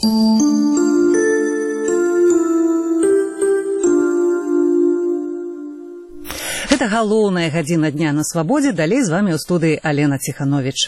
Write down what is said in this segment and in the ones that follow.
Гэта галоўная гадзіна дня на свабодзе. Далей з вамі ў студыі Алена Ціхановіч.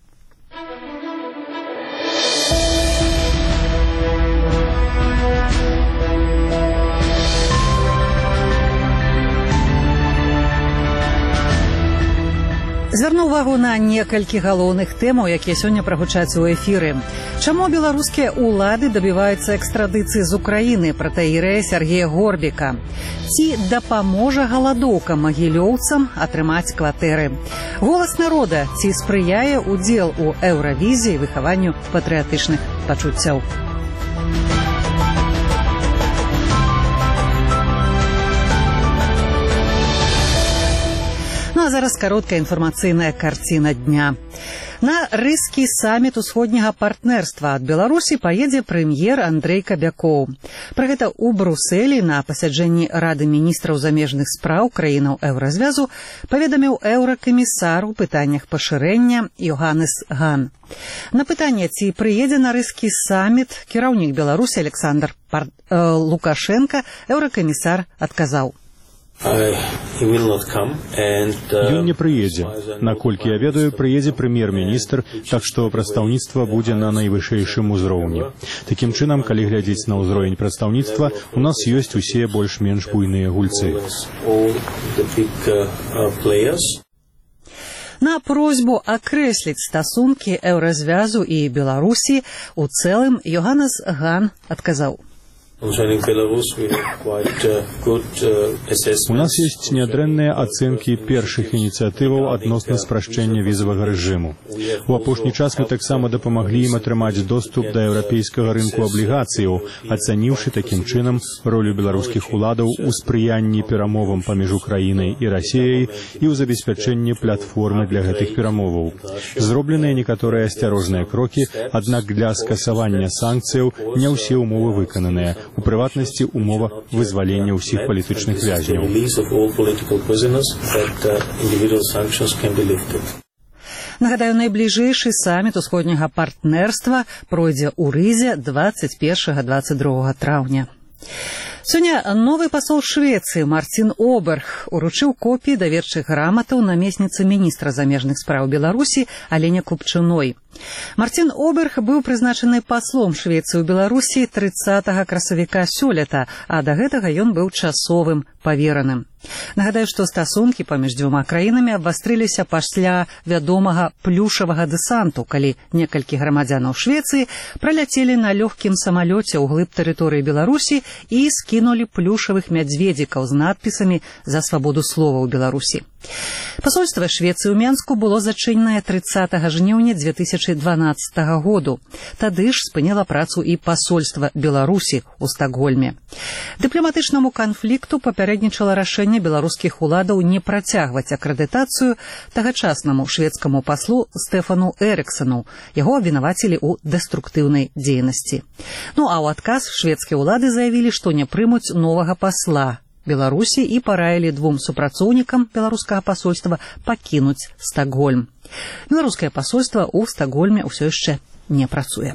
Звярну ўвагу на некалькі галоўных тэмаў, якія сёння прагучаць у эфіры. Чаму беларускія ўлады дабіваюцца экстрадыцыі з Украіны пратэірэя Сергея Горбіка? Ці дапаможа галадоўка магілёўцам атрымаць кватэры? Голас народа ці спрыяе ўдзел у Еўравізіі выхаванню патрыятычных пачуццяў? Ну а зараз кароткая інфармацыйная карціна дня. На рыскі саміт усходняга партнерства ад Беларусі паедзе прэм'ер Андрэй Кабякоў. Пра гэта ў Брусэлі на пасяджэнні Рады міністраў замежных спраў краінаў Еўразвязу паведаміў еўракамісар у пытаннях пашырэння Йоханнес Ган. На пытанне, ці прыедзе на рыскі саміт кіраўнік Беларусі Александр Лукашенко, еўракамісар адказаў: Ён не прыедзе. Наколькі я ведаю, прыедзе прэм'ер-міністр, так што прадстаўніцтва будзе на найвышэйшым узроўні. Такім чынам, калі глядзець на ўзровень прадстаўніцтва, у нас ёсць усе больш-менш буйныя гульцы. На просьбу акрэсліць стасункі Еўразвязу і Беларусі у цэлым Йоханнес Ган адказаў: У нас ёсць нядрэнныя ацэнкі першых ініцыятываў адносна спрашчэння візавага рэжыму. У апошні час мы таксама дапамаглі ім атрымаць доступ да еўрапейскага рынку аблігацыяў, ацаніўшы такім чынам ролю беларускіх уладаў у спрыянні перамовам паміж Украінай і Расіяй і ў забеспячэнні платформы для гэтых перамоваў. Зробленыя некаторыя асцярожныя крокі, аднак для скасавання санкцыяў не ўсе ўмовы выкананыя. У прыватнасці умова вызвалення ўсіх палітычных вязняў. Нагадаю, найбліжэйшы саміт усходняга партнерства пройдзе ў Рызе 21-22 траўня. Сёння новы пасол Швецыі Мартин Оберг уручыў копіі даверчых граматаў намесніцы міністра замежных спраў Беларусі Алене Купчыной. Мартин Оберг быў прызначаны паслом Швецыі ў Беларусі 30 красавіка сёлета, а да гэтага ён быў часовым павераным. Нагадаю, што стасункі паміж дзвюма краінамі абвастрыліся пасля вядомага плюшавага дэсанту, калі некалькі грамадзянаў Швецыі праляцелі на лёгкім самалёце ў глыб тэрыторыі Беларусі і скінулі плюшавых мядзведзікаў з надпісамі «За свабоду слова» ў Беларусі. Пасольства Швецыі ў Менску было зачыненае 30 жніўня 2012 году. Тады ж спыніла працу і пасольства Беларусі ў Стакгольме. Дыпламатычнаму канфлікту папярэднічала рашэнне беларускіх уладаў не працягваць акрэдытацыю тагачаснаму шведскаму паслу Стэфану Эрыксону. Яго абвінавацілі ў дэструктыўнай дзейнасці. Ну а ў адказ шведскія ўлады заявілі, што не прымуць новага пасла Беларусі і параілі двум супрацоўнікам беларускага пасольства пакінуць Стакгольм. Беларускае пасольства ў Стакгольме ўсё яшчэ не працуе.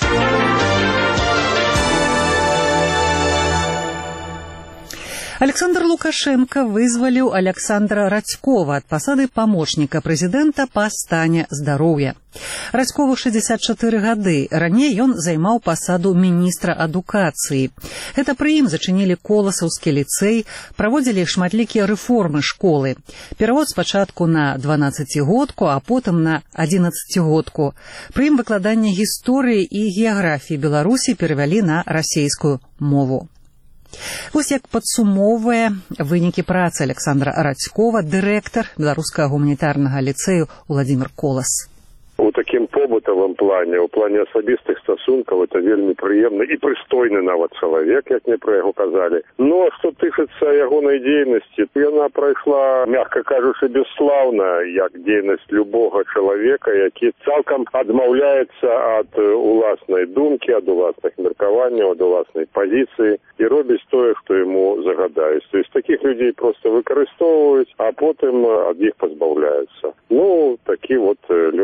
Александр Лукашенко вызваліў Александра Радзькова ад пасады памочніка прэзідэнта па стане здароўя. Радзькову 64 гады. Раней ён займаў пасаду міністра адукацыі. Гэта пры ім зачынілі Коласаўскі ліцэй, праводзілі шматлікія рэформы школы. Перавод спачатку на 12-годку, а потым на 11-годку. Пры ім выкладанне гісторыі і геаграфіі Беларусі перавялі на расейскую мову. Вось як падсумоўвае вынікі працы Александра Радзькова дырэктар беларускага гуманітарнага ліцэю Владзімір Колас. У такім побытавым плане, у плане асабістых стасункаў, это вельмі прыемны і прыстойны нават чалавек, як мне пра яго казалі. Но што тычыцца ягонай дзейнасці, яна прайшла, мякка кажучы, бесслаўна, як дзейнасць любога чалавека, які цалкам адмаўляецца ад уласнай думкі, ад уласных меркаванняў, ад уласнай пазіцыі і робіць тое, што яму загадаюць. То есть такіх людзей проста выкарыстоўваюць, а потым ад іх пазбаўляюцца. Ну, такі вот лёс напаткаў.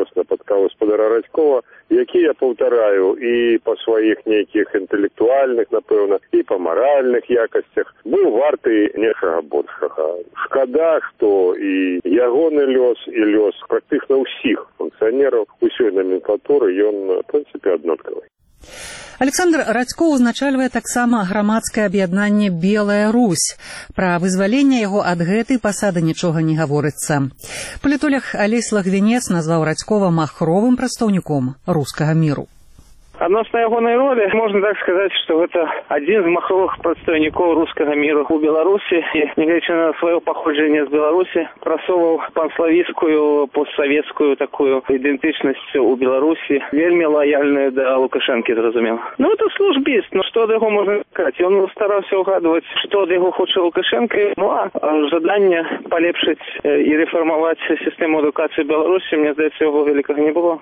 сяброўства гаспадара Радзькова, які, я паўтараю, і па сваіх нейкіх інтэлектуальных, напэўна, і па маральных якасцях быў варты нечага большага. Шкада, што і ягоны лёс, і лёс практычна ўсіх функцыянераў усёй номенклатуры, ён, в прынцыпе, аднолькавы. Александр Радзькоў узначальвае таксама грамадскае аб'яднанне «Белая Русь». Пра вызваленне яго ад гэтай пасады нічога не гаворыцца. Палітолог Алесь Лагвінец назваў Радзькова махровым прадстаўніком рускага міру. Адносно ягонай ролі, можна так сказаць, што гэта адзін з махровых прадстаўнікоў рускага міру ў Беларусі. І, нягледзячы на сваё паходжанне з Беларусі, прасоўваў панславіцкую, постсавецкую такую ідэнтычнасць у Беларусі, вельмі лаяльную да Лукашэнкі, зразумела. Ну, это службіст, ну што ад яго можна сказаць? Ён стараўся ўгадваць, што ад яго хоча Лукашэнка. Ну, а жаданне палепшыць і рэфармаваць сістэму адукацыі Беларусі, мне здаецца, яго вялікага не было.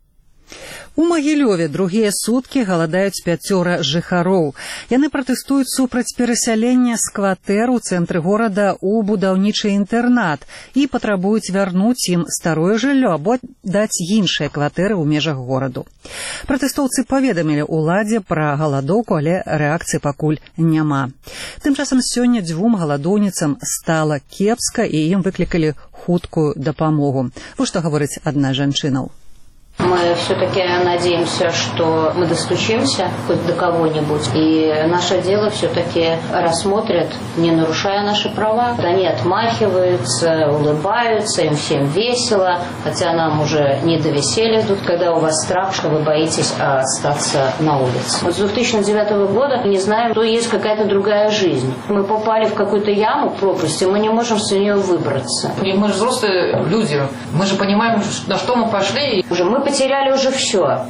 У Магілёве другія суткі галадаюць 5 жыхароў. Яны пратэстуюць супраць перасялення з кватэр у цэнтры горада ў будаўнічы інтэрнат і патрабуюць вярнуць ім старое жыллё або даць іншыя кватэры ў межах гораду. Пратэстоўцы паведамілі ўладзе пра галадоўку, але рэакцыі пакуль няма. Тым часам сёння 2 галадоўніцам стала кепска і ім выклікалі хуткую дапамогу. Вось што гаворыць адна з жанчынаў. Мы все-таки надеемся, что мы достучимся хоть до кого-нибудь, и наше дело все-таки рассмотрят, не нарушая наши права. Они отмахиваются, улыбаются, им всем весело, хотя нам уже не до веселья тут, когда у вас страх, что вы боитесь остаться на улице. Вот с 2009 года не знаем, что есть какая-то другая жизнь. Мы попали в какую-то яму, пропасть, и мы не можем с нее выбраться. И мы же взрослые люди, мы же понимаем, на что мы пошли. Мы потеряли уже все.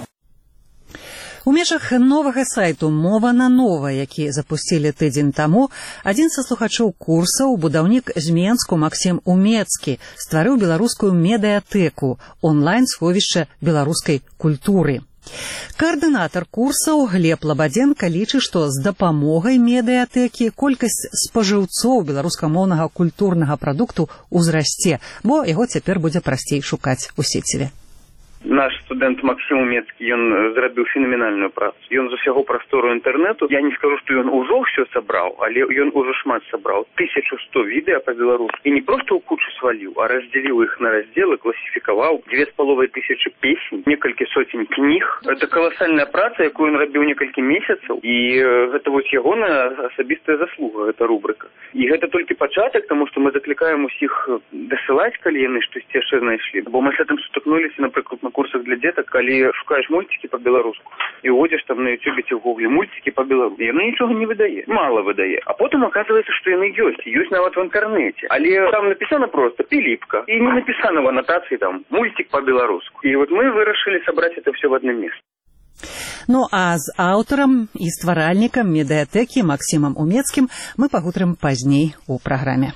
У межах новага сайту «Мова на нова», які запусцілі тыдзень таму, адзін са слухачоў курсаў, будаўнік з Менску Максім Умецкі, стварыў беларускую медыятэку, онлайн-сховішча беларускай культуры. Каардынатар курсаў Глеб Лабадзенка лічыць, што з дапамогай медыятэкі колькасць спажыўцоў беларускамоўнага культурнага прадукту ўзрасце, бо яго цяпер будзе прасцей шукаць у сеціве. Наш студэнт Максім Умецкі, ён зрабіў фенаменальную працу. Ён з усяго прастору інтэрнэту, я не скажу, што ён ужо ўсё сабраў, але ён ужо шмат сабраў. 1100 відэа па-беларуску. І не проста ў кучу сваліў, а раздзеліў іх на раздзелы, класіфікаваў 2500 песень, некалькі сотень кніг. Это каласальная праца, якую ён рабіў некалькі месяцаў, і гэта вось ягоная асабістая заслуга, гэта рубрыка. І гэта толькі пачатак, таму што мы заклікаем усіх дасылаць, калі яны штосьці яшчэ знайшлі. Бо мы з гэтым сутыкнуліся, напрыклад, на курсах для деток, калі шукаеш мультики по-беларуску і уводзіш там на ютубе ці ў гугле мультики по-беларуску, яны нічога не выдае, мало выдае. А потым оказывается, што яны ёсць нават в інтэрнэце. Але там написано просто Пилипка, і не написано в аннотации там мультик по-беларуску. І вот мы вырашылі сабраць это все в одном месте. Ну а з аўтарам і стваральнікам медыятэкі Максімам Умецкім мы пагутарым пазней у праграме.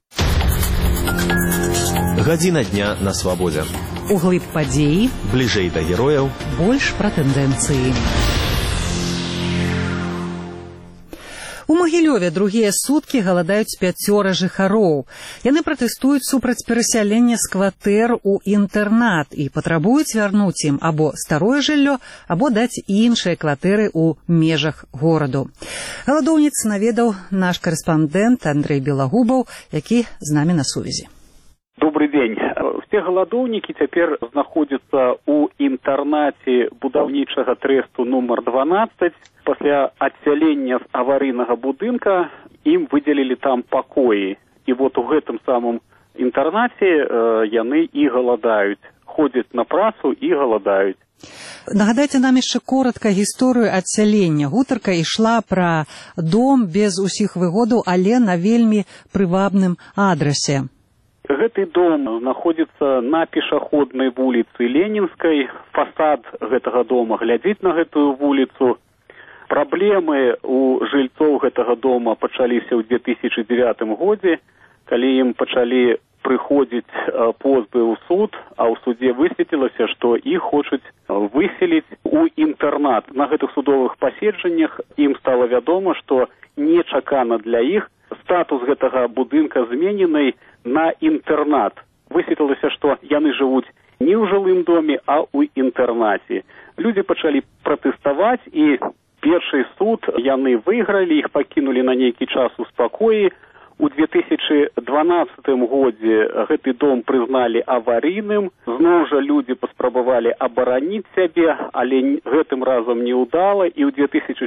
Гадзіна дня на свабодзе. Углыб падзеі, бліжэй да герояў, больш пра тэндэнцыі. У Магілёве другія суткі галадаюць 5 жыхароў. Яны пратэстуюць супраць перасялення з кватэр у інтэрнат і патрабуюць вярнуць ім або старое жыллё, або даць іншыя кватэры ў межах гораду. Галадоўніц наведаў наш корэспандэнт Андрэй Белагубаў, які з намі на сувязі. Добрый день. Все галадоўнікі цяпер знаходзяцца ў інтэрнаце будаўнічага трэсту нумар 12. Пасля адсялення з аварыйнага будынка ім выдзелілі там пакоі. І вот у гэтым самым інтэрнаце яны і галадаюць. Ходзяць на працу і галадаюць. Нагадайце нам яшчэ коротка гісторыю адсялення. Гутарка ішла пра дом без усіх выгодаў, але на вельмі прывабным адрасе. Гэты дом знаходзіцца на пешаходнай вуліцы Ленінскай. Фасад гэтага дома глядзіць на гэтую вуліцу. Праблемы у жыльцоў гэтага дома пачаліся ў 2009 годзе, калі ім пачалі прыходзіць позбы ў суд, а ў судзе высветлілася, што іх хочуць выселіць у інтэрнат. На гэтых судовых паседжаннях ім стала вядома, што нечакана для іх статус гэтага будынка зменены на інтэрнат. Высветлілася, што яны жывуць не ў жылым доме, а ў інтэрнаце. Людзі пачалі пратэставаць, і першы суд яны выйгралі, іх пакінулі на нейкі час у спакоі. У 2012 годзе гэты дом прызналі аварыйным. Зноў жа людзі паспрабавалі абараніць сябе, але гэтым разам не ўдала, і ў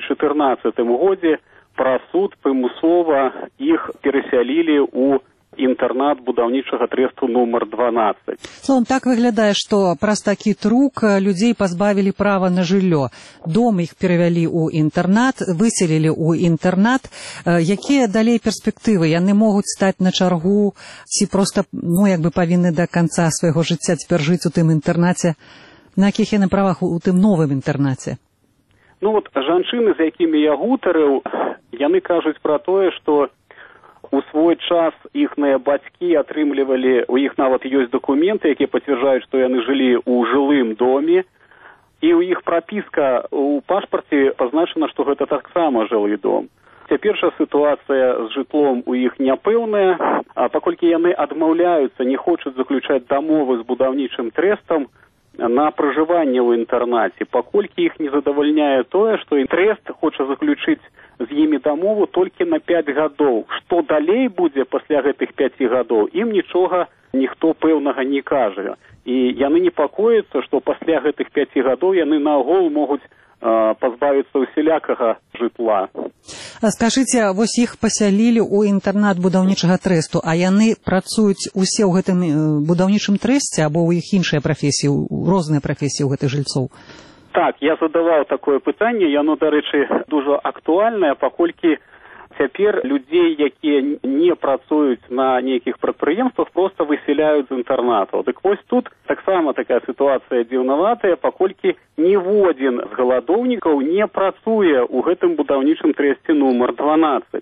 2014 годзе праз суд прымусова іх перасялілі ў інтэрнат будаўнічага трэсту нумар 12. Словом, так выглядае, што праз такі трук людзей пазбавілі права на жыллё. Дом іх перавялі ў інтэрнат, выселілі ў інтэрнат. Якія далей перспектывы? Яны могуць стаць на чаргу, ці проста, павінны да канца свайго жыцця цяпер жыць у тым інтэрнаце? На якіх яны правах у тым новым інтэрнаце? Жанчыны, з якімі я гутарыў, яны кажуць пра тое, што у свой час іхныя бацькі атрымлівалі, у іх нават ёсць дакументы, якія пацвярджаюць, што яны жылі ў жылым доме, і ў іх прапіска ў пашпарце пазначана, што гэта таксама жылы дом. Цяпер жа сітуацыя з жытлом у іх няпэўная, а паколькі яны адмаўляюцца, не хочуць заключаць дамовы з будаўнічым трэстам на пражыванне ў інтэрнаце, паколькі іх не задавальняе тое, што трэст хоча заключыць з імі дамову толькі на 5 гадоў. Што далей будзе пасля гэтых 5 гадоў, ім нічога ніхто пэўнага не кажа. І яны непакояцца, што пасля гэтых 5 гадоў яны наогул могуць пазбавіцца усялякага жытла. Скажыце, вось іх пасялілі ў інтэрнат будаўнічага трэсту, а яны працуюць усе ў гэтым будаўнічым трэсце, або ў іх іншыя прафесіі, розныя прафесіі ў гэтых жыльцоў? Так, я задаваў такое пытанне, яно, дарэчы, дужа актуальнае, паколькі цяпер людзей, якія не працуюць на нейкіх прадпрыемствах, проста высяляюць з інтэрнатаў. Дык вось тут таксама такая сітуацыя дзіўнаватая, паколькі ніводзін з галадоўнікаў не працуе ў гэтым будаўнічым трэсце нумар 12.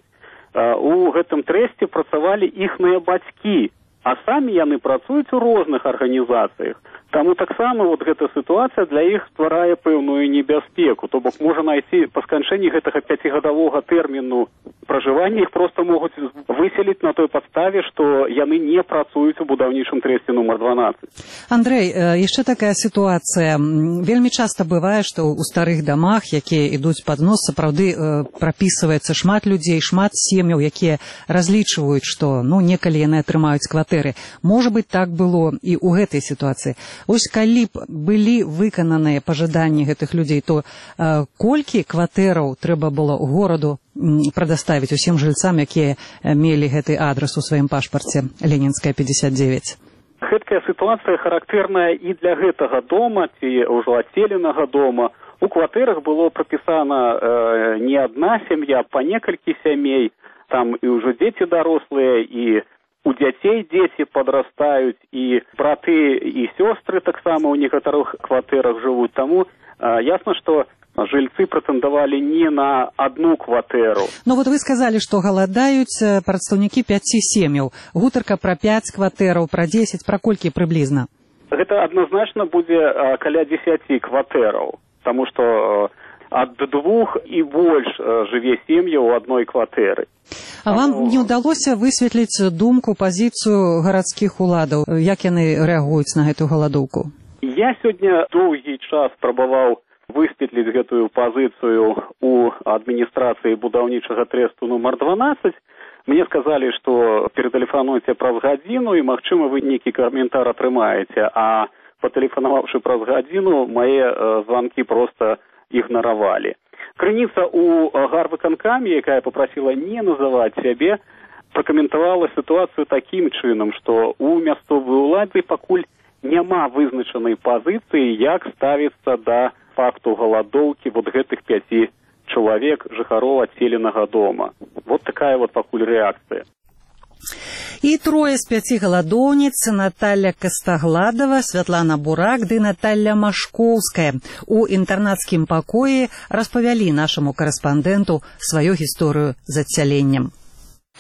У гэтым трэсце працавалі іхныя бацькі, а самі яны працуюць у розных арганізацыях. Таму таксама гэта сітуацыя для іх стварае пэўную небяспеку. То бок можа найти па сканчэнні гэтага 5гадовага тэрміну пражывання іх проста могуць выселіць на той падставе, што яны не працуюць у будаўнічым трэсце нумар 12. Андрэй, яшчэ такая сітуацыя. Вельмі часта бывае, што ў старых дамах, якія ідуць пад нос, сапраўды прапісваецца шмат людзей, шмат сем'яў, якія разлічваюць, што некалі яны атрымаюць кватэры. Можа быць, так было і ў гэтай сітуацыі. Вось калі б былі выкананыя пажаданні гэтых людзей, то колькі кватэраў трэба было гораду прадаставіць усім жыльцам, якія мелі гэты адрас у сваім пашпарце Ленінская 59? Гэткая сітуацыя характэрная і для гэтага дома, ці ўжо адселенага дома. У кватэрах было прапісана не адна сям'я, па некалькі сямей, там і ўжо дзеці дарослыя, і у дзяцей дзеці падрастаюць, і браты і сёстры таксама ў некаторых кватэрах жывуць. Таму ясна, што жыльцы прэтэндавалі не на одну кватэру. Вы сказалі, што галадаюць прадстаўнікі 5 сем'яў. Гутарка пра 5 кватэраў, пра 10, пра колькі прыблізна? Гэта адназначна будзе каля 10 кватэраў, таму што ад 2 і больш жыве сем'я ў адной кватэры. А вам не ўдалося высветліць думку, пазіцыю гарадскіх уладаў? Як яны рэагуюць на гэтую галадоўку? Я сёння доўгі час спрабаваў высветліць гэтую пазіцыю ў адміністрацыі будаўнічага трэсту нумар 12. Мне сказалі, што ператэлефануйце праз гадзіну, і, магчыма, вы нейкі каментар атрымаеце, а патэлефанаваўшы праз гадзіну, мае званкі проста ігнаравалі. Крыніца ў гарвыканкаме, якая папрасіла не называць сябе, пракаментавала сітуацыю такім чынам, што ў мясцовай уладзе пакуль няма вызначанай пазіцыі, як ставіцца да факту галадоўкі гэтых 5 чалавек жыхароў адселенага дома. Такая пакуль рэакцыя. І 3 з 5 галадоўніц — Наталья Кастагладова, Святлана Бурак ды Наталья Машкоўская — у інтэрнацкім пакоі распавялі нашаму карэспандэнту сваю гісторыю з адсяленнем.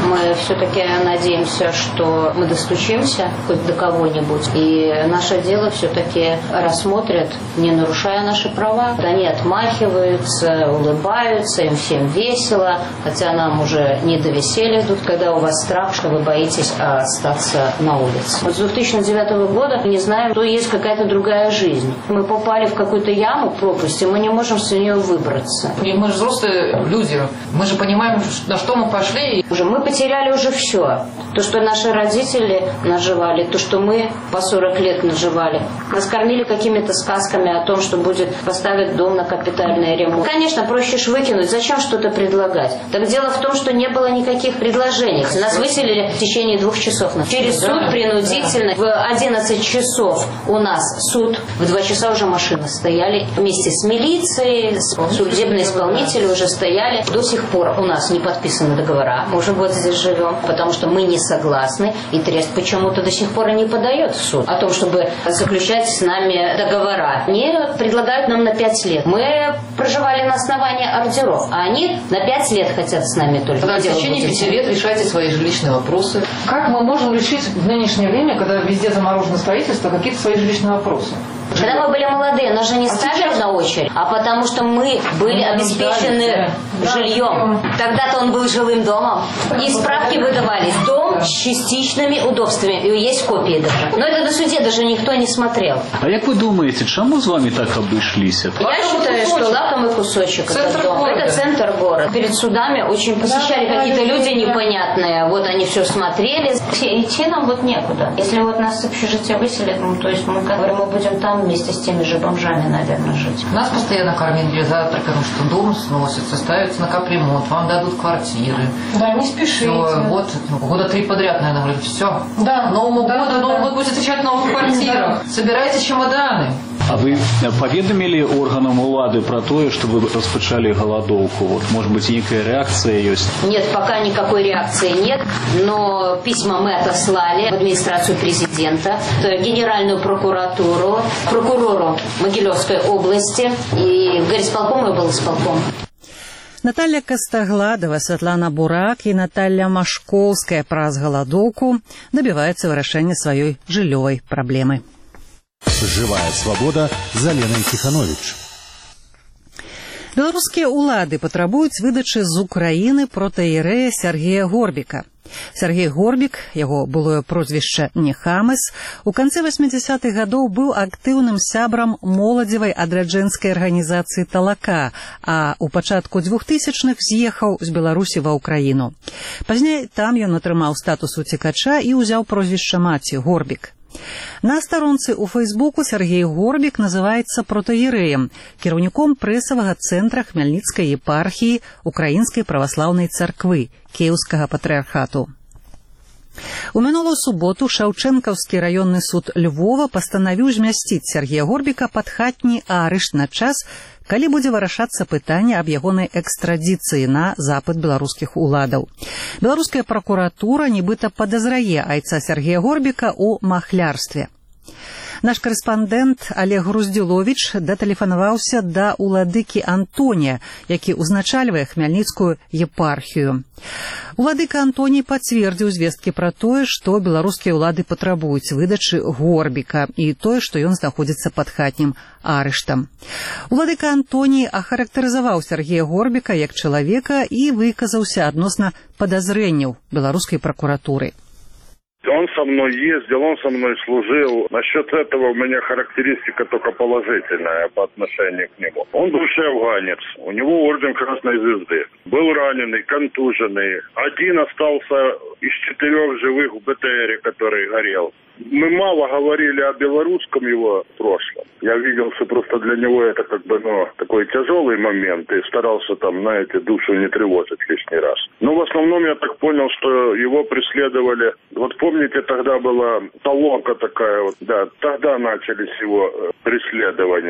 Мы все-таки надеемся, что мы достучимся хоть до кого-нибудь, и наше дело все-таки рассмотрят, не нарушая наши права. Они отмахиваются, улыбаются, им всем весело, хотя нам уже не до веселья тут, когда у вас страх, что вы боитесь остаться на улице. Вот с 2009 года не знаем, что есть какая-то другая жизнь. Мы попали в какую-то яму, пропасть, и мы не можем с нее выбраться. И мы же взрослые люди, мы же понимаем, на что мы пошли. Мы потеряли уже все. То, что наши родители наживали, то, что мы по 40 лет наживали. Нас кормили какими-то сказками о том, что поставят дом на капитальный ремонт. Конечно, проще ж выкинуть. Зачем что-то предлагать? Так дело в том, что не было никаких предложений. Нас выселили в течение 2 часов. Через суд принудительно. В 11 часов у нас суд. В 2 часа уже машины стояли. Вместе с милицией, судебные исполнители уже стояли. До сих пор у нас не подписаны договора. Мы уже год здесь живем, потому что мы не согласны. И Трест почему-то до сих пор и не подает в суд о том, чтобы заключать с нами договора. Они предлагают нам на 5 лет. Мы проживали на основании ордеров, а они на 5 лет хотят с нами только. В течение 5 лет решайте свои жилищные вопросы. Как мы можем решить в нынешнее время, когда везде заморожено строительство, какие-то свои жилищные вопросы? Когда мы были молодые, нас же не ставили на очередь, а потому что мы были обеспечены жильем. Тогда-то он был жилым домом. И справки выдавались. Дом с частичными удобствами. И есть копии даже. Но это до суде даже никто не смотрел. А как вы думаете, чему с вами так обошлись? Я считаю, что лакомый кусочек этот дом. Это центр города. Перед судами очень посещали какие-то люди непонятные. Вот они все смотрели. Идти нам вот некуда. Если вот нас с общежития выселят, то есть мы будем там вместе с теми же бомжами, наверное, жить. Нас постоянно кормили завтраком, что дом сносится, ставится на капремонт, вам дадут квартиры. Да, не спешите. Все, вот, года 3 подряд, наверное, говорят, все. Да. Новому году, Новый год будет встречать в новых квартирах. Собирайте чемоданы. А вы поведомили органам улады про то, что вы распочали голодовку? Вот, может быть, некая реакция есть? Нет, пока никакой реакции нет, но письма мы отослали в администрацию президента, в Генеральную прокуратуру, прокурору Могилевской области и в горисполком и облсполком. Наталья Кастагладова, Святлана Бурак и Наталья Машковская праз галадоўку добиваются вырашэння сваёй жыллёвай праблемы. Живая свобода за Леной Тиханович. Беларускія ўлады патрабуюць выдачы з Украіны протаірэя Сергея Горбіка. Сергей Горбік, яго былое прозвішча Нехамес, у канцы 80-х гадоў быў актыўным сябрам моладзевай адраджэнскай арганізацыі «Талака», а ў пачатку 2000-х з'ехаў з Беларусі ва Ўкраіну. Пазней там ён атрымаў статус уцекача і ўзяў прозвішча маці Горбік. На старонцы ў Фейсбуку Сергей Горбік называецца протаірэем, кіраўніком прэсавага цэнтра Хмельніцкай епархіі Украінскай праваслаўнай царквы Кіеўскага патрыархату. У мінулую суботу Шаўчэнкаўскі раённы суд Львова пастанавіў змясціць Сергея Горбіка пад хатні арышт на час, калі будзе вырашацца пытанне аб ягонай экстрадыцыі на запыт беларускіх уладаў. Беларуская пракуратура нібыта падазрае айца Сергея Горбіка ў махлярстве. Наш карэспандэнт Олег Груздзіловіч датэлефанаваўся да уладыкі Антонія, які ўзначальвае Хмельніцкую епархію. Уладыка Антоній пацвердзіў звесткі пра тое, што беларускія ўлады патрабуюць выдачы Горбіка і тое, што ён знаходзіцца пад хатнім арыштам. Уладыка Антоній ахарактарызаваў Сергея Горбіка як чалавека і выказаўся адносна падазрэнняў беларускай пракуратуры. Он со мной ездил, он со мной служил. Насчет этого у меня характеристика только положительная по отношению к нему. Он бывший афганец, у него орден Красной Звезды. Был раненый, контуженный. Один остался из 4 живых в БТРе, который горел. Мы мало говорили о белорусском его прошлом. Я видел, что просто для него это такой тяжелый момент. И старался душу не тревожить лишний раз. Но в основном я так понял, что его преследовали. Вот помните, тогда была толока такая, тогда начались его преследования.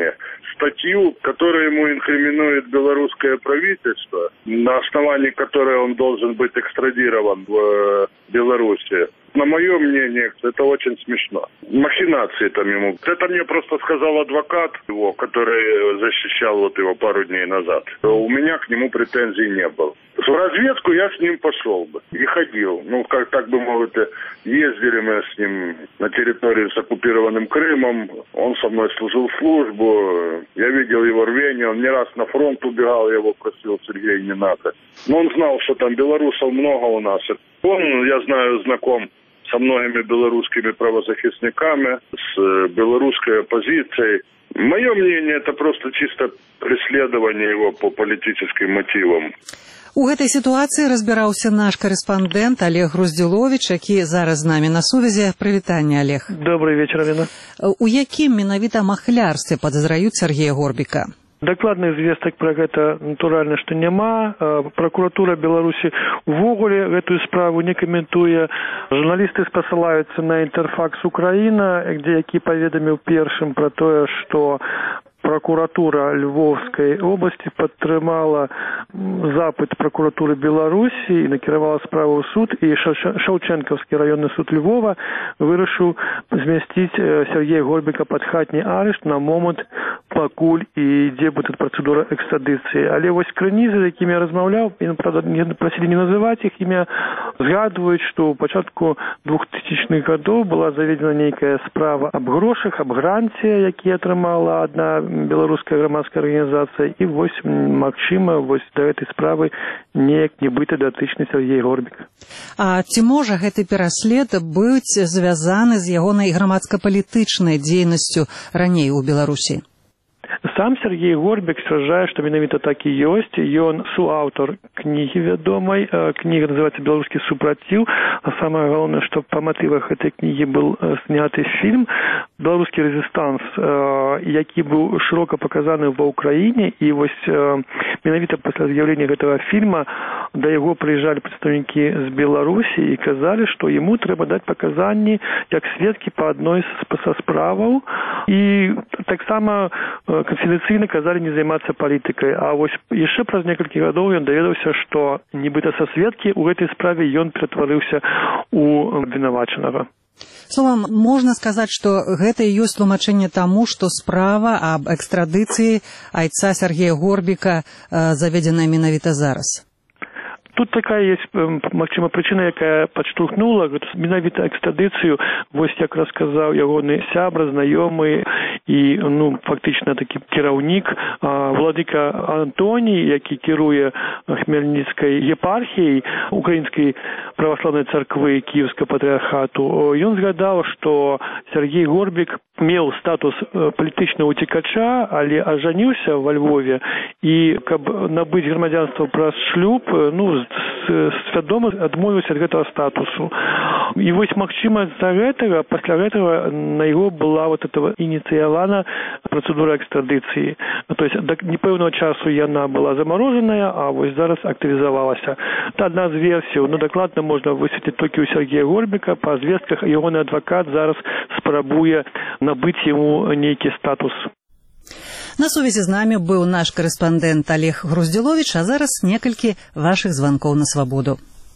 статью, которую ему инкриминирует белорусское правительство, на основании которой он должен быть экстрадирован в Беларуси. На мое мнение, это очень смешно. Махинации там ему. Это мне просто сказал адвокат его, который защищал вот его пару дней назад. У меня к нему претензий не было. В разведку я с ним пошел бы и ходил. Ну, как так бы мовить, ездили мы с ним на территорию с оккупированным Крымом. Он со мной служил службу. Я видел его рвение. Он не раз на фронт убегал, я его просил: Сергей, не надо. Но он знал, что там белорусов много у нас. Он, я знаю, знаком со многими белорусскими правозахисниками, с белорусской оппозицией. Мое мнение, это просто чисто преследование его по политическим мотивам. У гэтай сітуацыі разбіраўся наш корэспандэнт Олег Груздзіловіч, які зараз з намі на сувязі. Прывітанне, Олег. Добрый вечер, Алина. У якім менавіта махлярстве падазраюць Сергея Горбіка? Дакладных звестак пра гэта натуральна, што няма. Пракуратура Беларусі увогуле гэтую справу не каментуе. Журналісты спасылаюцца на Інтэрфакс Украіна, які паведаміў першым пра тое, што прокуратура Львовской области падтрымала запыт прокуратуры Беларуси и накіравала справу в суд, и Шаўчэнкаўскі районный суд Львова вырашыў змясціць Сергея Горбіка пад хатні арышт на момант, пакуль ідзе будет процедура экстрадыцыі. Але вось крыніцы, з якімі я размаўляў, правда, просили не называть их імя, згадваюць, што ў пачатку 2000-х гадоў была заведена нейкая справа аб грошах, аб гранце, які атрымала адна беларуская грамадская арганізацыя, і вось, магчыма, вось да гэтай справы неяк нібыта датычны Сергей Горбік. А ці можа гэты пераслед быць звязаны з ягонай грамадска-палітычнай дзейнасцю раней у Беларусі? Сам Сергей Горбік сцвярджае, што менавіта так і ёсць. Ён суаўтар кнігі вядомай. Кніга называецца «Беларускі супраціў». А самае галоўнае, што па матывах гэтай кнігі был сняты фільм «Беларускі рэзістанс», які быў шырока паказаны ва ўкраіне. І вось менавіта пасля з'яўлення гэтага фільма да яго прыязджалі прадстаўнікі з Беларусі і казалі, што яму трэба даць паказанні як сведкі па адной са справаў. І таксама конфиденцыйна казалі не займацца палітыкай. А вось яшчэ праз некалькі гадоў ён даведаўся, што нібыта са сведкі ў гэтай справе ён ператварыўся у абвінавачанага. Словам, можна сказаць, што гэта і ёсць тлумачэнне таму, што справа аб экстрадыцыі айца Сергея Горбіка заведзеная менавіта зараз. Тут такая есть, магчыма, прычына, якая падштурхнула менавіта экстрадыцыю. Вось як расказаў ягоны сябра, знаёмы і, фактычна такі кіраўнік владыка Антоній, які кіруе Хмельніцкай епархіяй Украінскай праваслаўнай царквы Кіеўскага патрыархату. Ён згадаў, што Сергей Горбік меў статус палітычнага уцекача, але ажаніўся во Львове, і каб набыць грамадзянства праз шлюб, свядома адмовіўся ад гэтага статусу. І вось, магчыма, пасля гэтага на яго была вот этого ініцыявана працэдура экстрадыцыі. То есть да непэўнага часу яна была замарожаная, а вось зараз актывізавалася. Это адна з версій, дакладна можна высветліць толькі ў Сергея Горбіка. Па звестках ягоны адвакат зараз спрабуе набыць яму нейкі статус. На сувязі з намі быў наш корэспандэнт Олег Груздзіловіч, а зараз некалькі вашых званкоў на свабоду.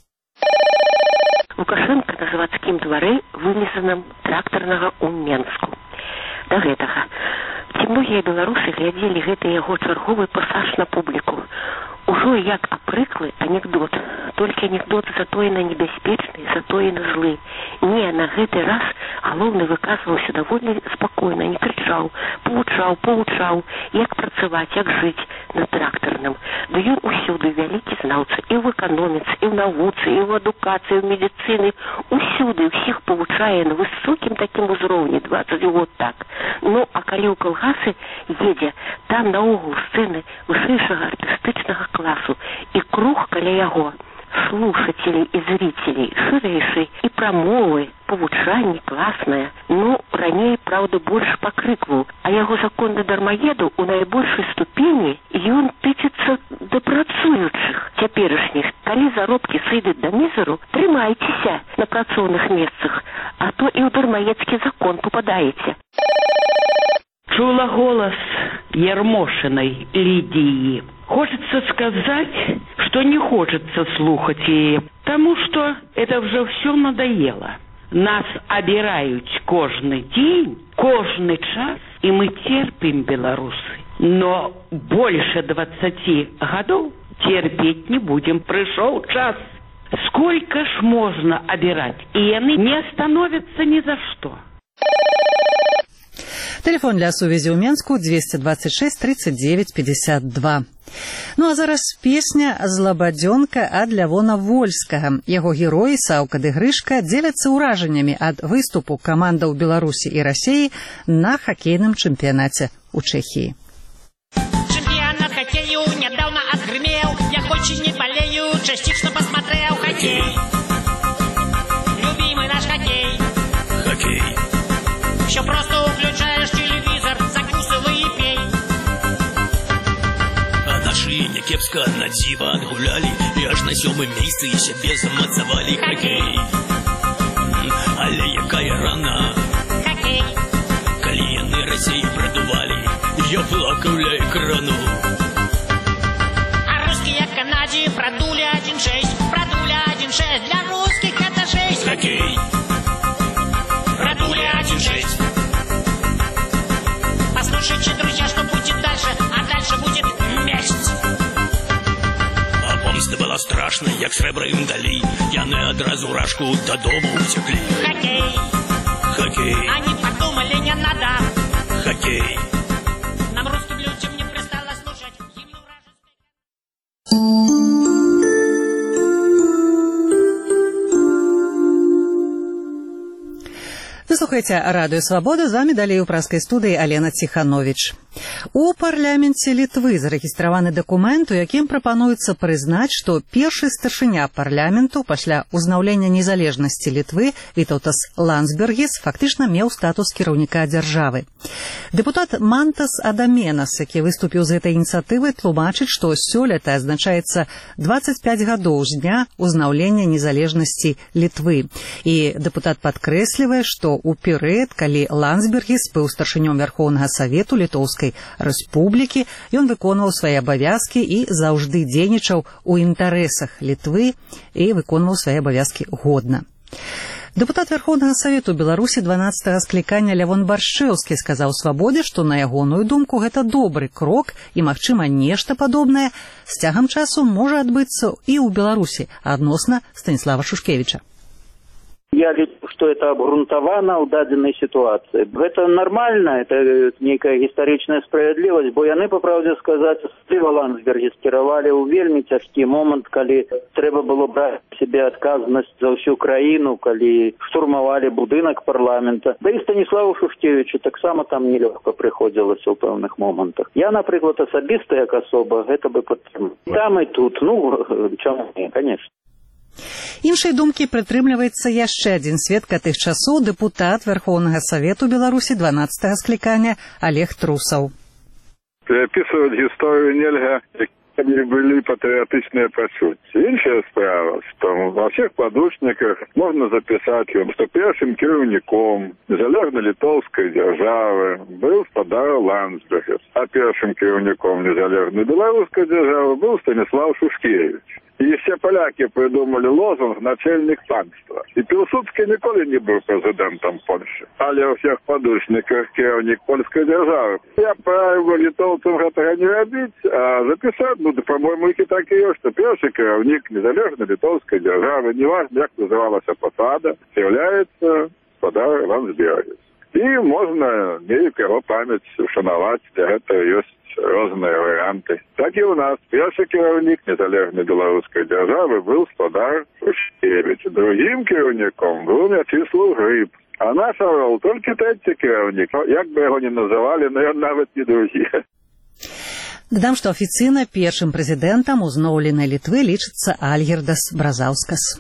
Лукашенко на завадскім двары, вынесаным трактарнага ў Менску. Да гэтага. Ці многія беларусы глядзелі гэты яго чарговы пасаж на публіку. Ужо як апрыклы анекдот. Толькі анекдот затоена небяспечны, затоена злы. Не, на гэты раз галоўны выказваўся даволі спакойна, не крычаў, павучаў, як працаваць, як жыць на трактарным. Да ён усюды вялікі знаўца і ў эканоміцы, і ў навуцы, і ў адукацыі, і ў медыцыны. Усюды ўсіх павучае на высокім такім узроўні, 20 год так. А калі ў калгасы едзе, там наогул сцэны вышэйшага артыстычнага класу і круг каля яго слушателей і зрителей шырэйшы і прамовы, павучанне класнае. Раней, правда, больш пакрыкваў, а яго законны дармаеду ў найбольшай ступені ён тычыцца да працуючых цяперашніх. Калі заробкі сойдуць да мізеру, трымайцеся на працоўных месцах, а то і ў дармаедскі закон попадаеце. Чула голас Ермошиной Лидии. Хочется сказать, что не хочется слухать ее, потому что это уже все надоело. Нас обирают каждый день, каждый час, и мы терпим, белорусы. Но больше 20 годов терпеть не будем. Пришел час. Сколько ж можно обирать? И они не остановятся ни за что. Телефон для сувязі ў Менску 226 39 52. Ну а зараз песня «Злабадзёнка» ад Лявона Вольскага. Яго героі Саўка ды Грышка дзеляцца ўражаннямі ад выступу камандаў Беларусі і Расіі на хакейным чэмпіянаце ў Чэхіі. Чемпионат хоккею недавно отгремел. Я очень не болею, частично посмотрел хоккей. Любимый наш хоккей. Хоккей. Все просто включаешь телевизор, закусывай и пей. А наши някепска на дзіва адгулялі, і аж на 7-м месцы і сябе замацавалі. Хоккей. Але якая рана. Хоккей. Калі яны Расіі прадувалі, я плакаў ля экрану. А русские Канаде продули 1-6. Продули 1-6. Для русских это жесть. Хоккей. Продули 1-6. Послушайте, друзья, что будет дальше. А дальше будет месть. А помста была страшна, як срэбра ім далі. Яны адразу рашку дадому уцеклі. Хоккей. Хоккей. Они подумали, не надо. Хоккей. Нам, русским людям, не пристало слушать гимну вражеской. Вы слухаеце Радыё Свабода, з вами далей у праскай студыі Алена Ціхановіч. У парламенце Літвы зарэгістраваны дакумент, у якім прапануецца прызнаць, што першы старшыня парламенту пасля узнаўлення незалежнасці Літвы Вітаўтас Ландсбергіс фактычна меў статус кіраўніка дзяржавы. Дэпутат Мантас Адаменас, які выступіў з гэтай ініцыятывай, тлумачыць, што сёлета адзначаецца 25 гадоў з дня узнаўлення незалежнасці Літвы. І дэпутат падкрэслівае, што у перыяд, калі Ландсбергіс быў старшынём Вярхоўнага Савету Літоўскай Рэспублікі, ён выконваў свае абавязкі і заўжды дзейнічаў у інтарэсах Літвы і выконваў свае абавязкі годна. Дэпутат Вярхоўнага Савету Беларусі 12-го склікання Лявон Баршчэўскі сказаў Свабодзе, што на ягоную думку гэта добры крок і, магчыма, нешта падобнае з цягам часу можа адбыцца і ў Беларусі адносна Станіслава Шушкевіча. Я лічу, что это обґрунтовано в даденной ситуации. Это нормально, это некая гістарычная справядлівасць, бо яны, по правде сказаць, асабліва Ландсбергі скіравалі ў вельмі цяжкі момант, калі трэба было браць себе адказнасць за ўсю краіну, калі штурмавалі будынак парламента. Да і Станіславу Шушкевічу таксама там нелёгка прыходзілася ў пэўных момантах. Я, напрыклад, асабіста як асоба гэта бы падтрымаў. Там і тут, чаму не, конечно. Іншай думкі прытрымліваецца яшчэ адзін сведка тых часоў, дэпутат Вярхоўнага Савету Беларусі 12-го склікання Олег Трусаў. Перапісваць гісторыю нельга, якімі былі патрыятычныя пачуцці. Іншая справа, што ва ўсіх падручніках можна запісаць, што першым кіраўніком незалежна-літоўскай дзяржавы быў спадар Ландсбергіс, а першым кіраўніком незалежнай беларускай дзяржавы быў Станіслав Шушкевіч. І все поляки придумали лозунг «Начальник панства». І Пілсудський ніколи не був президентом Польщі. Але у всіх подушниках керівник польської держави. Я правив литовцам гэтага не робити, а записати, по-моєму, і так і є, що перший керівник незалежної литовської держави, неважно, як називалася посада, являється спадар Ландсбергіс. І можна неяк його пам'ять вшанувати, для цього є розныя варианты. Так и у нас. Першы кіраўнік незалежнай беларускай дзяржавы быў спадар Шушкевіч. Другим кіраўніком быў Мячыслаў Грыб. А наш орол толькі трэці кіраўнік. Як бы яго не называлі, но ён нават не другі. Дадам, што афіцыйна першым прэзідэнтам узнаўленай Літвы лічыцца Альгердас Бразаўскас.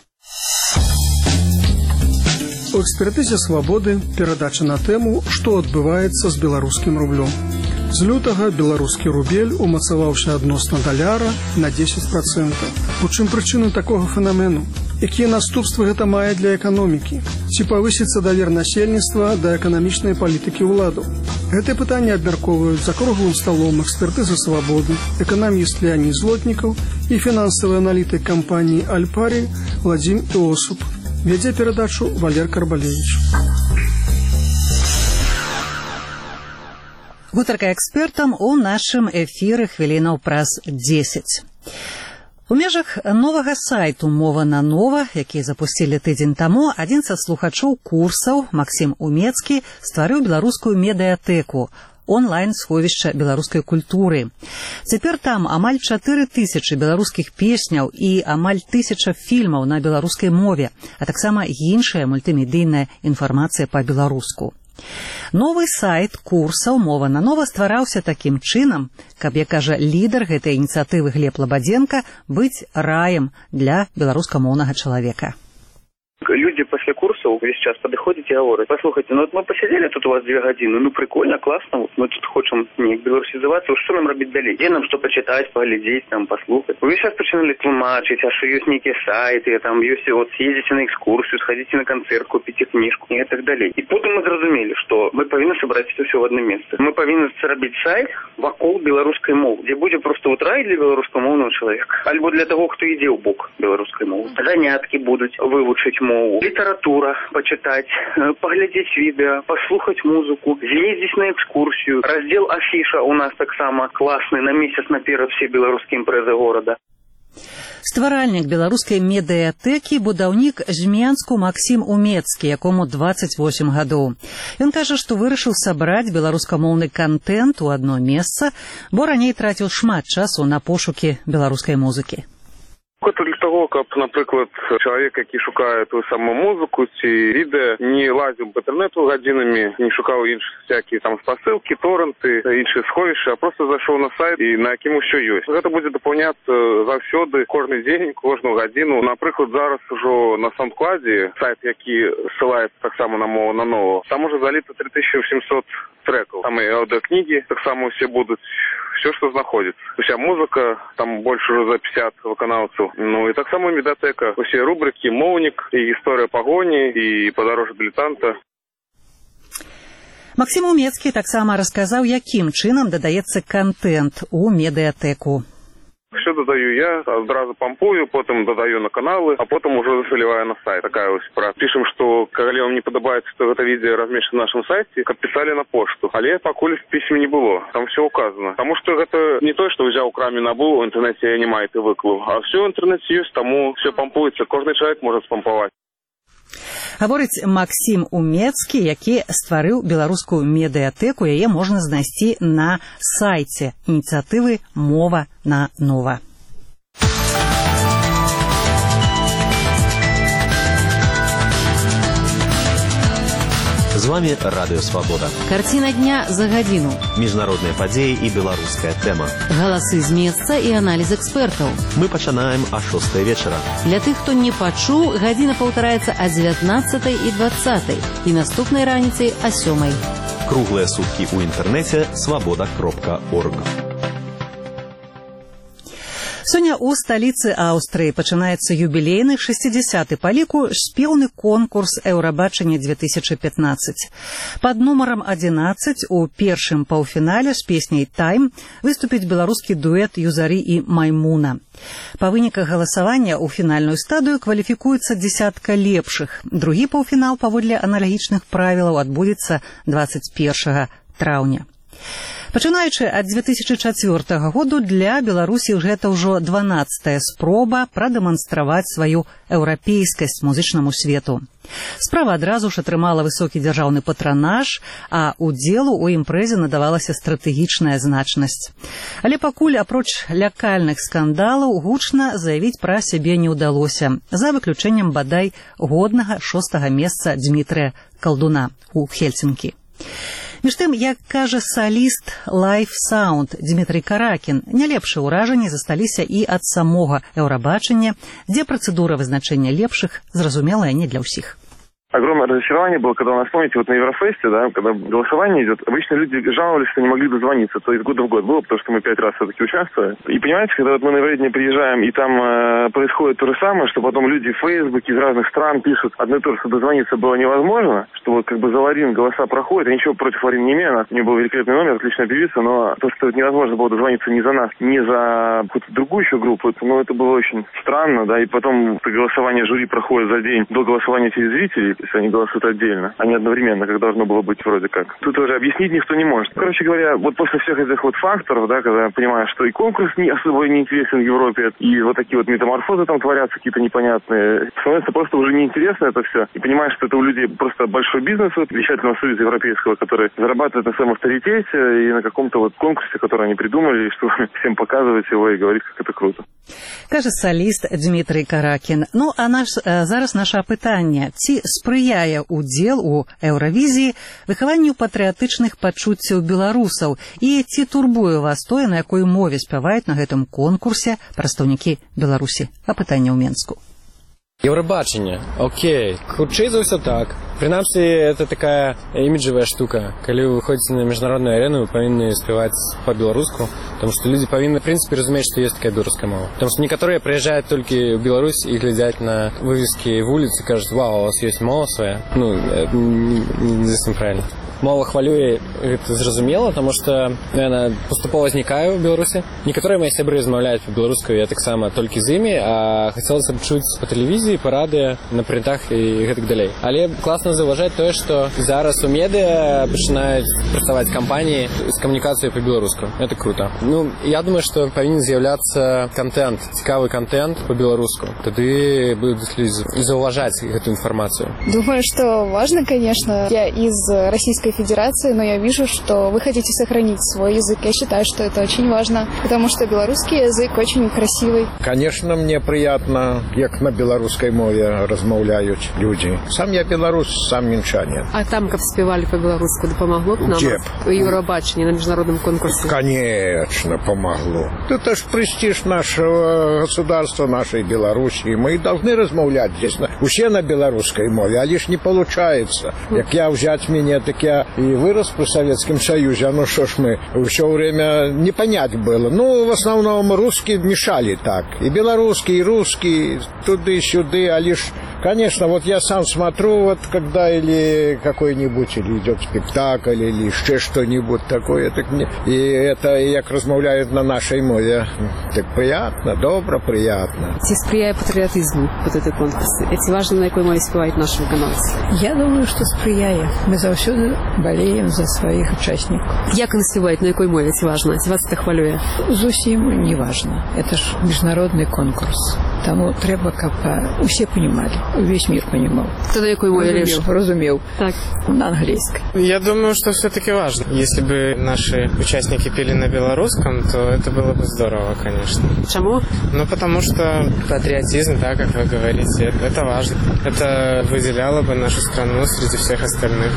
У экспертызе «Свабоды» перадача на тэму «Што адбываецца з беларускім рублём». З лютага беларускі рубель умацаваўся адносна даляра на 10%. У чым прычына такога феномену? Якія наступствы гэта мае для эканомікі? Ці павысіцца давер насельніцтва да эканамічнай палітыкі ўладаў? Гэтае пытанне абмяркоўваюць за круглым сталом эксперты за свабоду, эканаміст Леонид Злотнікаў і фінансавы аналітык кампаніі «Альпари» Владзім Іосуп. Вядзе перадачу Валер Карбалевич. Гутарка экспертам у нашым эфіры хвілінаў праз 10. У межах новага сайту «Мова на нова», які запусцілі тыдзень таму, адзін са слухачоў курсаў, Максім Умецкі, стварыў беларускую медыятэку, онлайн-сховішча беларускай культуры. Цяпер там амаль 4000 беларускіх песняў і амаль 1000 фільмаў на беларускай мове, а таксама іншая мультымедыйная інфармацыя па-беларуску. Новы сайт курсаў «Мова на нова» ствараўся такім чынам, каб, як кажа лідар гэтай ініцыятывы Глеб Лабадзенка, быць раем для беларускамоўнага чалавека. Люди после курсов весь час подходят и говорят: послушайте, ну вот мы посидели тут у вас 2 годины, ну прикольно, классно, вот мы тут хотим белорусизоваться, что нам робить далее? Где нам что почитать, поглядеть, там, послухать? Вы сейчас начинали тлумачить, а что есть некие сайты, там, есть вот съездите на экскурсию, сходите на концерт, купите книжку и так далее. И потом мы зразумели, что мы повинны собрать это все в одно место. Мы повинны робить сайт вокруг белорусской мовы, где будет просто вот рай для белорусскомовного человека. Альбо для того, кто иде в бок белорусской мовы. Занятки будут выучить мову, литература почитать, поглядеть видео, послухать музыку, съездить на экскурсию. Раздел афиша у нас так само классный, на месяц наперед все белорусские импрезы города. Стваральнік беларускай медыятэкі, будаўнік Жмянску Максім Умецкі, якому 28 гадоў. Ён кажа, што вырашыў сабраць беларускамоўны кантэнт у адно месца, бо раней траціў шмат часу на пошукі беларускай музыкі. Это для того, как, например, человек, который шукает ту самую музыку, відео, не лазил по интернету годинами, не шукал всякие там посылки, торренты, іншие сховища, а просто зашел на сайт и на яким еще есть. Это будет дополняться завсёды, каждый день, каждую годину. Например, зараз уже на SoundCloud, сайт, який ссылается так само на «Мова на ново», там уже залито 3700 треков. Там и аудиокниги так само все будут, все, что находится. Вся музыка, там больше уже за 50 виконавців. Ну и так само медиатека. Все рубрики «Мовник», и «История погони», и «Подорожье дилетанта». Максим Умецкі таксама расказаў, якім чынам дадаецца контент у медыятэку. Все додаю я, одразу помпую, потом додаю на каналы, а потом уже заливаю на сайт. Такая вот справа. Пишем, что когда вам не подобается, что это видео размещено на нашем сайте, как писали на пошту. Але покуль писем не было, там все указано. Потому что это не то, что взял крамі набыл, в интернете я не маю и выклал. А все в интернете есть, тому все помпуется. Каждый человек может спомповать. Гаворыць Максім Умецкі, які стварыў беларускую медыятэку, яе можна знайсці на сайце ініцыятывы «Мова на нова». З вами Радыё Свабода. Карціна дня за гадзіну. Міжнародныя падзеі і беларуская тэма. Галасы з месца і аналіз экспертаў. Мы пачынаем о 6 вечара. Для тых, хто не пачуў, гадзіна паўтараецца о 19 і 20 і наступнай раніцай о 7. Круглыя суткі ў інтэрнэце свабода.орг. Сёння ў сталіцы Аўстрыі пачынаецца юбілейны 60-ы па ліку спеўны конкурс «Еўрабачання 2015». Пад нумарам 11 у першым паўфінале з песняй «Тайм» выступіць беларускі дуэт «Юзары» і «Маймуна». Па выніках галасавання ў фінальную стадыю кваліфікуецца дзясятка лепшых. Другі паўфінал паводле аналагічных правілаў адбудзецца 21 траўня. Пачынаючы ад 2004 году для Беларусі гэта ўжо 12-я спроба прадэманстраваць сваю еўрапейскасць музычнаму свету. Справа адразу ж атрымала высокі дзяржаўны патранаж, а удзелу ў імпрэзе надавалася стратэгічная значнасць. Але пакуль апроч лякальных скандалаў гучна заявіць пра сябе не ўдалося, за выключэннем бадай годнага 6-га месца Дмітрыя Калдуна ў Хельсінкі. Між тым, як кажа саліст Live Sound Дмітрый Каракін, не лепшыя ўражанні засталіся і ад самога еўрабачання, дзе працэдура вызначэння лепшых зразумелая не для ўсіх. Огромное разочарование было, когда у нас, помните, вот на Еврофесте, да, когда голосование идет, обычно люди жаловались, что не могли дозвониться. То есть года в год было, потому что мы 5 раз все-таки участвовали. И понимаете, когда вот мы на Евровидение приезжаем, и там происходит то же самое, что потом люди в Фейсбуке из разных стран пишут одно и то же, что дозвониться было невозможно, что вот как бы за Ларин голоса проходят. Я ничего против Ларин не имею, у нее был великолепный номер, отличная певица, но то, что невозможно было дозвониться ни за нас, ни за какую-то другую еще группу, ну, это было очень странно, да, и потом голосование жюри проходит за день до голосования телезрителей, то есть они голосуют отдельно, а не одновременно, как должно было быть вроде как. Тут уже объяснить никто не может. Короче говоря, вот после всех этих вот факторов, да, когда я понимаю, что и конкурс не особо не интересен в Европе, и вот такие вот метаморфозы там творятся какие-то непонятные, становится просто уже неинтересно это все, и понимаешь, что это у людей просто большой бизнес, вот, Вещательного союза европейского, который зарабатывает на своем авторитете и на каком-то вот конкурсе, который они придумали, и что всем показывать его и говорить, как это круто. Каже соліст Дмитрий Каракін. Ну, а зараз наше питання. Ці сприяє удзел у Еўравізіі выхаванню патрыятычных пачуццяў беларусаў? І ці турбуе вас тое, на якой мове спяваюць на гэтым конкурсе прадстаўнікі Беларусі? А пытанне ў Менску. Еўрабачанне. Окей. Хутчэй за ўсё так. Прынамсі, это такая іміджавая штука. Калі вы выходзіце на міжнародную арену, вы павінны спяваць па-беларуску, потому что люди павінны, в принципе, разумець, што ёсць такая беларуская мова. Потому что некаторыя прыязджаюць толькі ў Беларусь і глядзяць на вывескі вуліц і кажуць: вау, у вас ёсць мова свая. Ну, не зусім правильно. Мова хвалюе, гэта зразумела, потому что я паступова знікаю ў Беларусі. Некаторыя мои сябры размаўляюць па-беларуску, я таксама толькі з імі, а хацелася б чуць па тэлевізіі, па радыё, на прынтах і гэтак далей. Але класна заўважаць тое, што зараз у медыа пачынаюць працаваць кампаніі з камунікацыяй па-беларуску. Это круто. Ну, я думаю, што павінен з'яўляцца контент, цікавы контент па-беларуску. Тады будуць людзі заўважаць гэту інфармацыю. Думаю, что важно, конечно. Я из Российской Федерации, но я вижу, что вы хотите сохранить свой язык. Я считаю, что это очень важно, потому что белорусский язык очень красивый. Конечно, мне приятно, як на белорусской мове размаўляют люди. Сам я белорус, сам минчанин. А там, как спевали по-белорусски, помогло бы нам в Евробачении на международном конкурсе? Конечно, помогло. Это ж престиж нашего государства, нашей Белоруссии. Мы должны размаўлять здесь все на белорусской мове, а лишь не получается. Як я взять меня, так я и вырос при Советском Союзе, ну что ж мы все время не понять было. Ну, в основном русские мешали так. И белорусские, и русские, туды-сюды, а лишь, конечно, вот я сам смотрю, вот когда или какой-нибудь, или идет спектакль, или еще что-нибудь такое, так мне, и это, як размаўляют на нашей мове, так приятно, добро, приятно. Ці сприяє патріотизму вот этой конкурс? Ці важно, на якой мові співають наші виконавці? Я думаю, что сприяє. Мы завсёды болеем за своих участников. Як вони співають, на якой мові? Ці важно? Ці вас це хвалює? Зовсім не важно. Это ж міжнародний конкурс. Тому треба, каб усі понимали, весь мир понимал. Кто на якой мове лепше? Разумел. Так. На английской. Я думаю, что все-таки важно. Если бы наши участники пели на белорусском, то это было бы здорово, конечно. Почему? Ну, потому что патриотизм, да, как вы говорите, это важно. Это выделяло бы нашу страну среди всех остальных.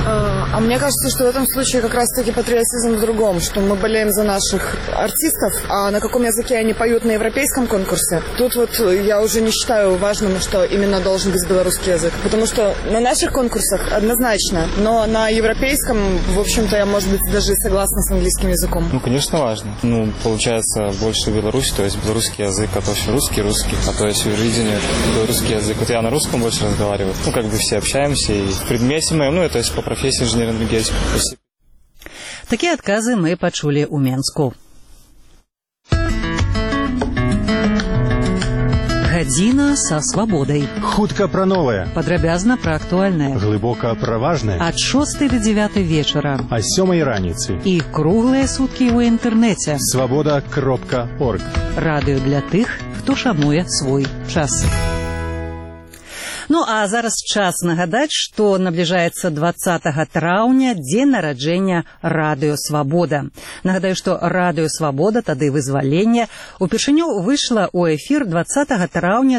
А мне кажется, что в этом случае как раз-таки патриотизм в другом, что мы болеем за наших артистов, а на каком языке они поют на европейском конкурсе. Тут вот я уже не считаю важным, что именно должен быть белорусский язык, потому что на наших конкурсах однозначно, но на европейском, в общем-то, я, может быть, даже согласна с английским языком. Ну, конечно, важно. Ну, получается, больше Беларусь, то есть белорусский язык, а то все русский, а то есть Евровидение, белорусский язык. Вот я на русском больше разговариваю. Ну, как бы все общаемся, и в предмете моем, ну, это есть по профессии инженер-энергетик. Такие отказы мы пачулі ў Менску. Гадзіна са свабодай. Хутка пра новае. Падрабязна пра актуальнае. Глыбока пра важнае. Ад 6 до 9 вечара. А 7 раніцы. І круглыя суткі ў інтэрнэце. Свабода.орг. Радыё для тых, хто шануе свой час. Ну, а зараз час нагадаць, што набліжаецца 20 траўня дзень нараджэння Радыё Свабода. Нагадаю, што Радыё Свабода, тады вызвалення, упершыню выйшла ў эфір 20 траўня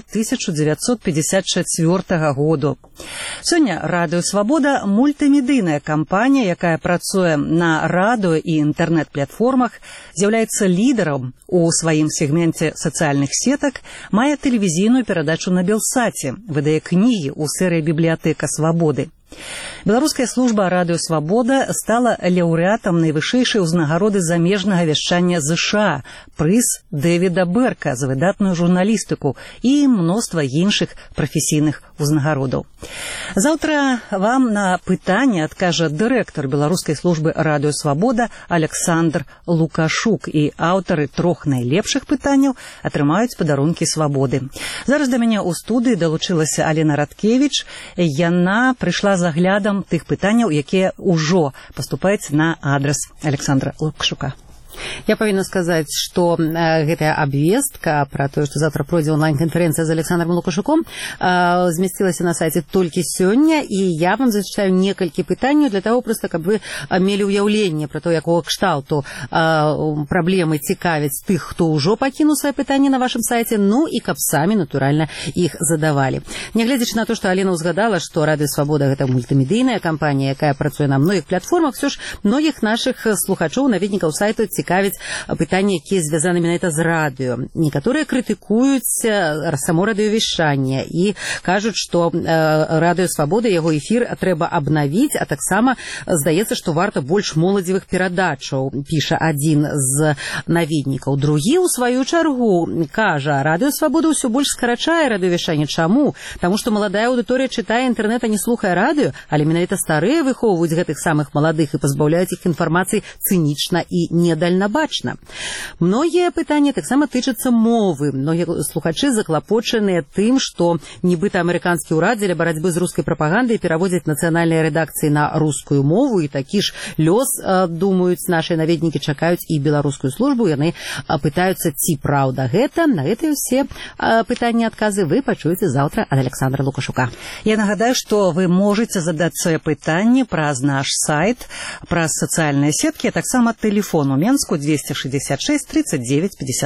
1954 году. Сёння Радыё Свабода – мультымедыйная кампанія, якая працуе на радыё і інтэрнэт-платформах, з'яўляецца лідарам у сваім сегменце сацыяльных сетак, мае тэлевізійную перадачу на Белсаце, выдае кнігі кнігі ў серыі «Бібліятэка свабоды». Беларуская служба «Радыё Свабода» стала лаўрэатам найвышэйшай узнагароды замежнага вяшчання ЗША, прыз Дэвіда Берка за выдатную журналістыку і мноства іншых прафесійных узнагародаў. Заўтра вам на пытанне адкажа дырэктар беларускай службы «Радыё Свабода» Александр Лукашук, і аўтары 3 найлепшых пытанняў атрымаюць падарункі свабоды. Зараз да мяне ў студыі далучылася Алена Радкевіч. Яна прыйшла з аглядам тых пытанняў, якія ўжо паступаюць на адрас Александра Лукашука. Я павінна сказаць, што гэтая абвестка пра тое, што завтра пройдзе онлайн-канферэнцыя з Александром Лукашуком, змясцілася на сайце толькі сёння, і я вам зачытаю некалькі пытанняў для таго, проста, каб вы мелі ўяўленне пра то, якога кшталту праблемы цікавяць тых, хто ўжо пакінуў свае пытанні на вашым сайце, ну і каб самі, натуральна, іх задавалі. Нягледзячы на то, што Алена ўзгадала, што «Радыё Свабода» гэта мультымедыйная кампанія, якая працуе на многіх платформах, все ж многіх нашых слухачоў, наведнікаў сайту цікавіць пытанні, якія звязаны менавіта з радыё. Некаторыя крытыкуюць само радыёвяшчанне і кажуць, што «Радыё Свабода», яго эфір трэба абнавіць, а таксама здаецца, што варта больш моладзевых перадачаў, піша адзін з наведнікаў. Другі, у сваю чаргу, кажа, «Радыё Свабода» ўсё больш скарачае радыёвяшчанне. Чаму? Таму што маладая аўдыторыя чытае інтэрнэт, а не слухае радыё, але менавіта старыя выхоўваюць гэтых самых маладых і пазбаўляюць іх інфармацыі цынічна і недальнабачна. Многія пытанні таксама тычацца мовы. Многія слухачы заклапочаныя тым, што нібыта амерыканскі ўрад дзеля барацьбы з рускай прапагандай пераводзіць нацыянальныя рэдакцыі на рускую мову, і такі ж лёс, думаюць нашыя наведнікі, чакаюць і беларускую службу. Яны пытаюцца, ці праўда гэта. На гэтыя ўсе пытанні, адказы вы пачуеце заўтра ад Александра Лукашука. Я нагадаю, што вы можаце задаць свае пытанні праз наш сайт, праз сацыяльныя сеткі, а таксама тэлефон у Менску 266 39 50.